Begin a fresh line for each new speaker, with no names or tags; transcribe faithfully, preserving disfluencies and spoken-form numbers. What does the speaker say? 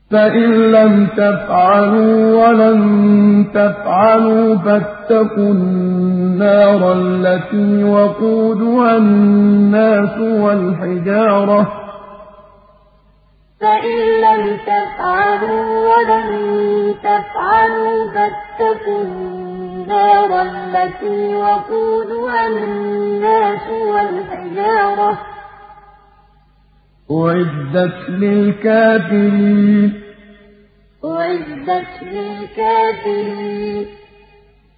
فإن لم تفعلوا ولن تفعلوا فاتقوا النار التي وقودها الناس والحجارة
فإن لم تفعلوا ولن تفعلوا فاتقوا النار التي وقودها الناس والحجارة
أعدت للكافرين
أعدت للكافرين